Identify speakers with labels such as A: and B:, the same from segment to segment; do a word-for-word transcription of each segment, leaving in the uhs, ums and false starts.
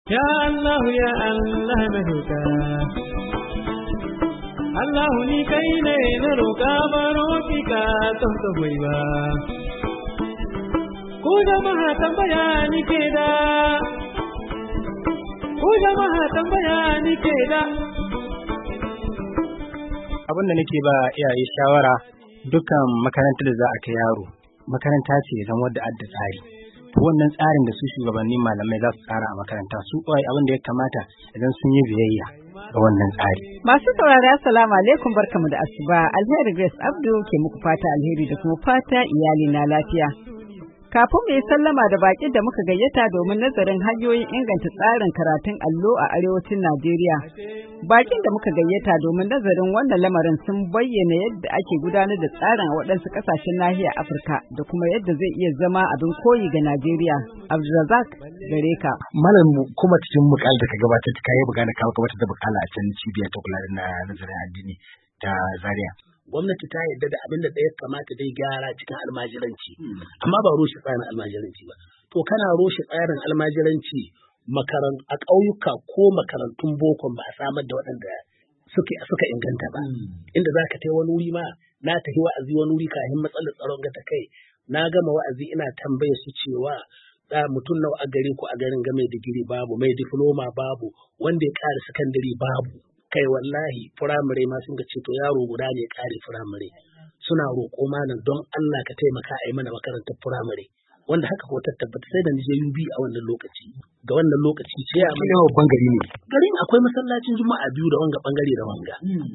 A: Ya Allah ya Allah na roƙa Allah ni kai ne na roƙa baro ki ka ton ka hoyi ba ko jama'a tambaya ni ke da ko jama'a tambaya ni ke da
B: abin da nake ba iyaye shawara dukkan makarantar da za a kai yaro makaranta ce zan wadda adda tsari to wannan tsarin da su shugabannin malamai za su tsara a makaranta su kawai abin da ya kamata idan sun yi biyayya ga wannan tsari.
C: Masu saurari assalamu alaikum barkamu da asuba Alheri Grace Abdu ke muku fata alheri da kuma fata iyali na lafiya. Kafin mu yi sallama da baƙin da muka gayyata domin nazarin hanyoyin inganta tsarin karatun allo a arewacin Najeriya. Baƙin da muka gayyata domin nazarin wannan lamarin sun bayyana yadda ake gudanar da tsarin a waɗansu ƙasashen nahiyar Afirka da kuma yadda zai iya zama abin koyi ga Najeriya. Abdulrazak gare ka.
D: Malam kuma cikin mukal da ka gabatar ka yi magana ka gabatar da bukala a can cibiya ta kula da nazarin addini ta Zaria.
E: Gwamnati ta yarda da abin da ya kamata dai gyara cikin almajiranci, amma ba rushe tsarin almajiranci ba. To kana rushe tsarin almajiranci makaran a ƙauyuka ko makarantun bokon ba a samar da waɗanda suka suka inganta ba. Inda za ka tai wani wuri ma na tafi wa'azi wani wuri kafin matsalar tsaron ga ta kai. Na gama wa'azi ina tambaye su cewa da mutum nawa a gare ku a garin ga mai digiri babu, mai diploma babu, wanda ya ƙara sakandare babu. Kai wallahi firamare ma sun ga ce to yaro guda ne kare firamare suna roƙo malam don Allah ka taimaka a yi mana makarantar firamare wanda haka ko ta tabbata sai da nije U B a wannan lokaci ga wannan lokaci sai a
D: mana babban gari ne
E: garin akwai masallacin juma'a biyu da wanga bangare da wanga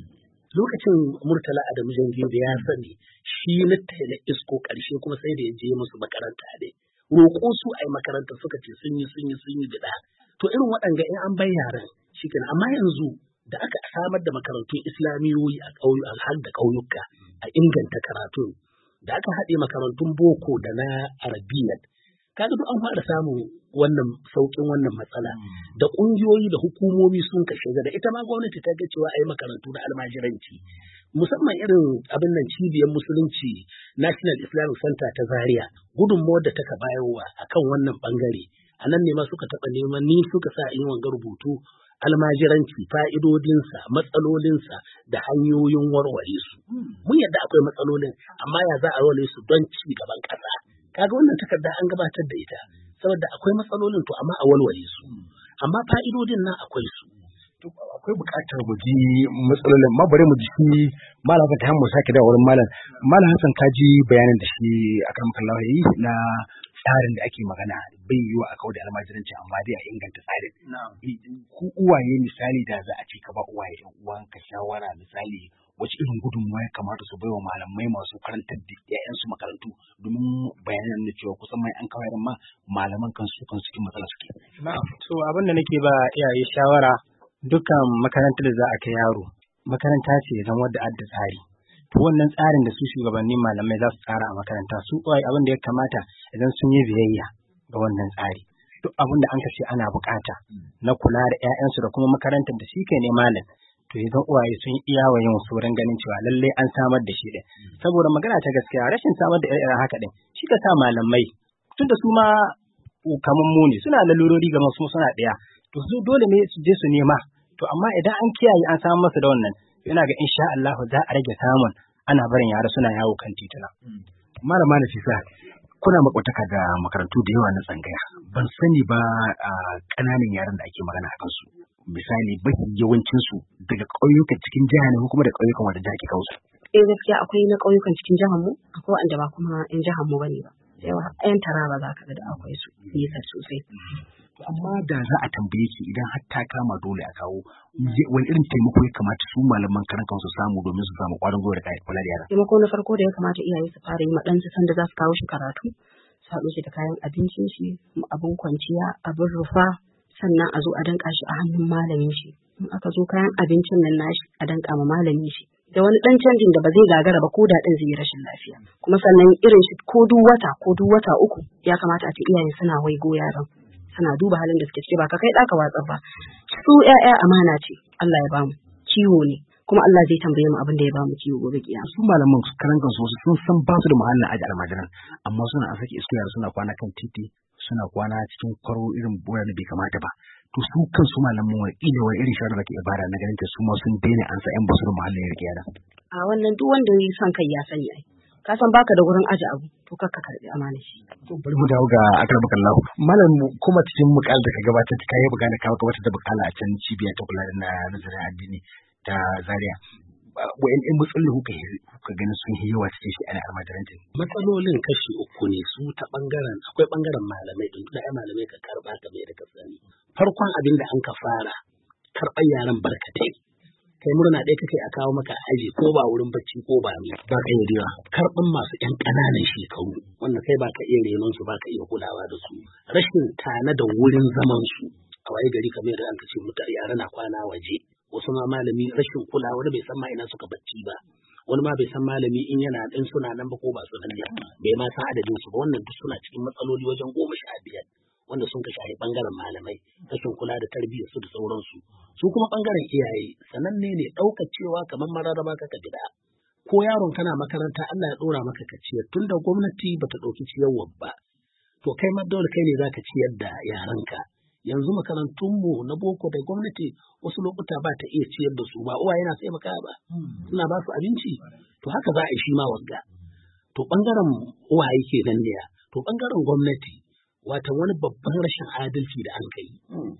E: lokacin Murtala Adamu Jangiyo da ya sani shi na tele isko karshe kuma sai da ya je musu makaranta ne roƙo su a yi makaranta suka ce sun yi sun yi sun yi bida to irin waɗanga in an bai yaran shikenan amma yanzu da aka samar da makarantun islamiyoyi a ƙauyu har da ƙauyuka a inganta karatun da aka haɗe makarantun boko da na arabiyyat kaga duk an fara samun wannan sauƙin wannan matsala da ƙungiyoyi da hukumomi sun kashe da ita ma gwamnati ta ga cewa ai makarantu na almajiranci musamman irin abin nan cibiyar musulunci National Islamic Center ta Zaria gudunmawar da taka bayarwa akan wannan bangare a nan ne ma suka taɓa neman ni suka sa in wanga rubutu almajiranci fa'idodinsa matsalolinsa da hanyoyin warware su mun yadda akwai matsalolin amma ya za a warware su don ci gaban ƙasa kaga wannan takarda an gabatar da ita saboda akwai matsalolin to amma a warware su amma fa'idodin nan akwai su
D: to akwai buƙatar mu ji matsalolin ma bari mu ji shi malam ta mu sake da wurin malam malam Hassan ka ji bayanin da shi akan kallahi na tsarin da ake magana bai yiwa a kawai da almajiranci amma dai a inganta tsarin. Ku uwaye misali da za a ce ka ba uwaye ɗan uwanka shawara misali wace irin gudunmawa ya kamata su baiwa malamai masu karantar da ƴaƴansu makarantu domin bayanan na cewa kusan mai an kawai ma malaman kansu kan cikin matsala suke.
B: To abin da nake ba iyaye shawara dukkan makarantar da za a kai yaro makaranta ce zan wadda adda tsari. Wannan tsarin da su shugabannin malamai za su tsara a makaranta su kawai abin da ya kamata idan sun yi biyayya ga wannan tsari duk abin da an kashe ana bukata na kula da ƴaƴansu da kuma makarantar da shi kai ne malam to idan uwaye sun iya wa yin wurin ganin cewa lalle an samar da shi din saboda magana ta gaskiya rashin samar da irin haka din shi ka sa malamai tun da su ma kaman mu ne suna lalurori ga masu suna ɗaya to su dole ne su je su nema to amma idan an kiyaye an samu masa da wannan yana ga insha Allah za a rage samun ana barin yara suna yawo kan tituna.
D: Malama Nafisa, kuna makwataka da makarantu da yawa na tsangaya. Ban sani ba a ƙananan yaran da ake magana a kansu. Misali, mafi yawancin su daga ƙauyukan cikin jiha ne ko kuma da ƙauyukan wanda jihar ke kawo su.
F: Eh gaskiya akwai na ƙauyukan cikin jihar mu, akwai wanda ba kuma in jihar mu bane ba. Yawa ƴan Taraba za ka ga da akwai su nesa sosai.
D: Amma da za a tambaye ki idan har ta kama dole a kawo wani irin taimako ya kamata su malaman karan kansu samu domin su samu ƙwarin gwiwa da kayan kula da yara.
F: Taimako na farko da ya kamata iyaye su fara yi ma ɗansu sanda za su kawo shi karatu, su haɗo shi da kayan abincin shi, abin kwanciya, abin rufa, sannan a zo a danƙa shi a hannun malamin shi. In aka zo kayan abincin nan nashi a danƙa ma malamin shi. Da wani ɗan canjin da ba zai gagara ba ko da ɗin zai yi rashin lafiya. Kuma sannan irin shi ko duk wata ko duk wata uku ya kamata a ce iyaye suna waigo yaran. Suna duba halin da suke ciki ba ka kai ɗaka watsar ba. Su ƴaƴa amana ce Allah ya bamu ciwo ne kuma Allah zai tambaye mu abin da ya bamu ciwo gobe kiyama.
D: Su malaman su karan kansu sun san ba su da muhallin aji almajiran amma suna a sake iska yara suna kwana kan titi suna kwana cikin kwaro irin boya da bai kamata ba. to su kansu malaman wani ila wani irin shawara da ke ibada na ganin ta su ma sun daina an sa yan basu da muhallin yarki yana
F: a wannan duk wanda yi son kai ya sani ai ka san baka da wurin aje abu to kakka karbi amana shi
D: to bari mu dawo ga akrabakan lahu malam kuma cikin mukal da ka gabatar ta kai magana ka gabatar da bukala a can cibiya ta kula da nazarin addini ta Zaria wa'in in matsalolin kuka kuka ganin sun yi yawa cikin shi ana almajiranci
E: matsalolin kashi uku ne su ta bangaren akwai bangaren malamai din da malamai ka karba ka mai da ka sani farkon abin da an ka fara karɓar yaran barkatai kai murna ɗaya kake a kawo maka aji ko ba wurin bacci ko ba mai ba ka yi riwa karɓan masu ƴan ƙananan shekaru wanda kai ba ka iya renon su ba ka iya kulawa da su rashin tana da wurin zaman su a waye gari kamar da an ka ce mutane yara na kwana waje wasu ma malami rashin kulawa wani bai san ma ina suka bacci ba wani ma bai san malami in yana ɗin suna nan ba ko ba su nan ne bai ma san adadin su ba wannan duk suna cikin matsaloli wajen goma sha biyar wanda sun ka shahi bangaren malamai rashin kula da tarbiyyar su da sauransu su kuma bangaren iyaye sananne ne ɗaukar cewa kamar mararraba kaka gida ko yaron kana makaranta Allah ya ɗora maka ka ciyar tunda gwamnati bata ɗauki ciyarwa ba to kai ma dole kai ne zaka ciyar da yaranka yanzu makarantunmu na boko da gwamnati wasu lokuta ba ta iya ciyar da su ba uwa yana sai maka ba suna ba su abinci to haka za a yi shi ma wagga to bangaren uwaye ke nan ne to bangaren gwamnati wata wani babban rashin adalci da an kai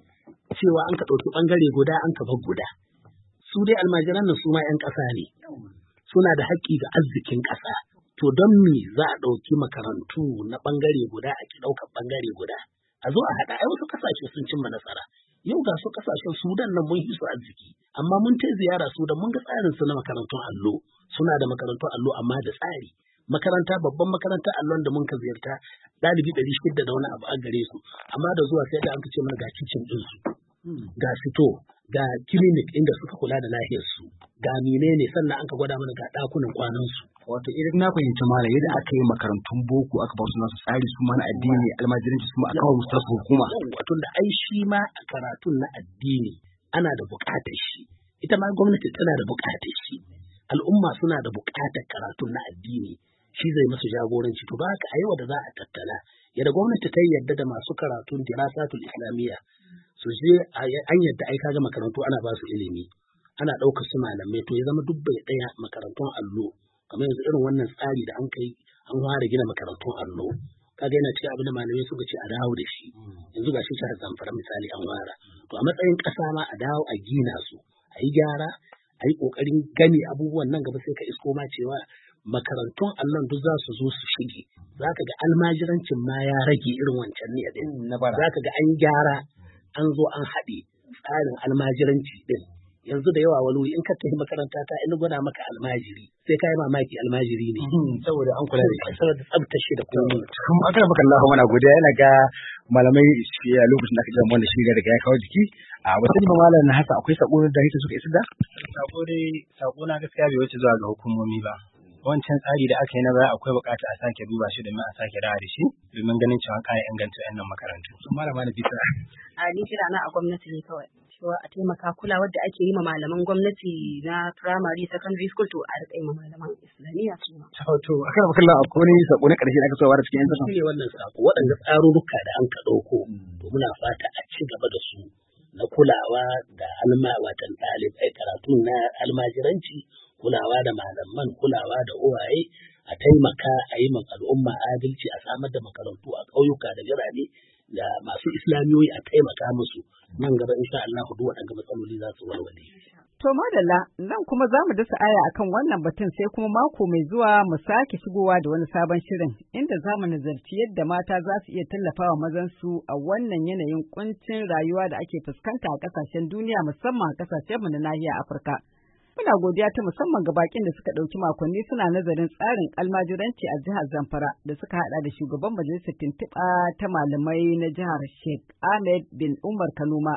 E: cewa an ka ɗauki ɓangare guda an ka bar guda su dai almajiran nan su ma 'yan ƙasa ne suna da haƙƙi ga arzikin ƙasa to don me za a ɗauki makarantu na ɓangare guda a ki ɗaukar ɓangare guda a zo a haɗa ai wasu ƙasashe sun cimma nasara yau ga su ƙasashen Sudan nan mun yi su arziki amma mun ta ziyara Sudan mun ga tsarin su na makarantun allo suna da makarantun allo amma da tsari makaranta babban makaranta allon da mun ka ziyarta ɗalibi ɗari shida da wani abu a gare su amma da zuwa sai da an ce mana ga kicin ɗin su ga fito ga clinic inda suka kula da lafiyar su ga menene sannan an ka gwada mana ga ɗakunan kwanan su
D: wato idan na fahimci mala yadda aka yi makarantun boko aka ba su nasu tsari su ma na addini almajiranci su ma aka kawo musu hukuma
E: wato da ai shi ma a karatun na addini ana da buƙatar shi ita ma gwamnati tana da buƙatar shi al'umma suna da buƙatar karatun na addini shi zai musu jagoranci to ba haka a yau da za a tattala yadda gwamnati ta yadda da masu karatun dirasatul islamiyya su je an yadda ai kaga makarantu ana ba su ilimi ana ɗaukar su malamai to ya zama duk bai ɗaya makarantun allo kamar yanzu irin wannan tsari da an kai an fara gina makarantun allo kaga yana cikin abin da malamai suka ce a dawo da shi yanzu ga shi shahar Zamfara misali an fara to a matsayin ƙasa ma a dawo a gina su a yi gyara a yi ƙoƙarin gani abubuwan nan gaba sai ka isko ma cewa makarantun allon duk za su zo su shige za ka ga almajirancin ma ya rage irin wancan ne din za ka ga an gyara an zo an haɗe tsarin almajiranci din yanzu da yawa wani in ka tafi makaranta ta in gwada maka almajiri sai ka yi mamaki almajiri ne
D: saboda an kula da shi
E: saboda tsabtar shi da komai
D: kuma aka maka Allah mana godiya yana ga malamai a lokacin da aka jama wannan shirya daga ya kawo jiki a wata ne malam na hasa akwai sako da yake suka isa da
B: sako dai sako na gaskiya bai wuce zuwa ga hukumomi ba wancan tsari da aka yi na baya akwai bukata a sake duba shi domin a sake dawo da shi domin ganin cewa kaya inganta wannan makarantu
D: malama na bisa
F: a ni kira na a gwamnati ne kawai cewa a taimaka kula wadda ake yi ma malaman gwamnati na primary secondary school to a rika yi ma malaman islamiyya su ma
D: to akan bakalla akwai wani sako na karshe da aka so a cikin yanzu
E: ne wannan sako waɗanda tsarurruka da an ka ɗauko to muna fata a ci gaba da su na kulawa da alma watan ɗalibai karatu na almajiranci kulawa da malaman kulawa da uwaye a taimaka a yi al'umma adalci a samar da makarantu a ƙauyuka da birane da masu islamiyoyi a taimaka musu nan gaba insha Allah duk waɗanda matsaloli za su warware.
C: To madalla nan kuma za mu dasa aya akan wannan batun sai kuma mako mai zuwa mu sake shigowa da wani sabon shirin inda za mu nazarci yadda mata za su iya tallafawa mazansu a wannan yanayin kuncin rayuwa da ake fuskanta a ƙasashen duniya musamman a ƙasashenmu na nahiyar Afirka. Muna godiya ta musamman ga bakin da suka ɗauki makonni suna nazarin tsarin almajiranci a jihar Zamfara da suka haɗa da shugaban majalisar tuntuɓa ta malamai na jihar Sheikh Ahmed bin Umar Kanuma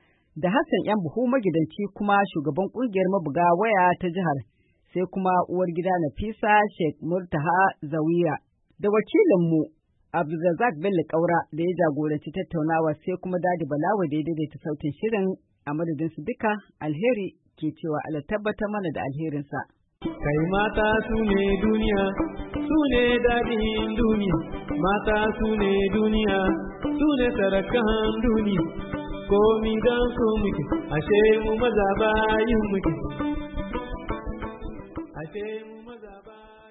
C: da Hassan yan buhu magidanci kuma shugaban ƙungiyar mabuga waya ta jihar sai kuma uwar gida Nafisa Sheikh Murtaha Zawiya da wakilinmu Abdulrazak Bello Kaura da ya jagoranci tattaunawa sai kuma Dadi Balawa da ya daidaita sautin shirin a madadin su duka alheri ke cewa Allah tabbatar mana da alherinsa.
A: Kai mata su ne duniya, su ne daɗin duniya, mata su ne duniya, su ne sarakan duniya. komi don su muke, ashe mu maza bayin muke. Ashe mu maza bayin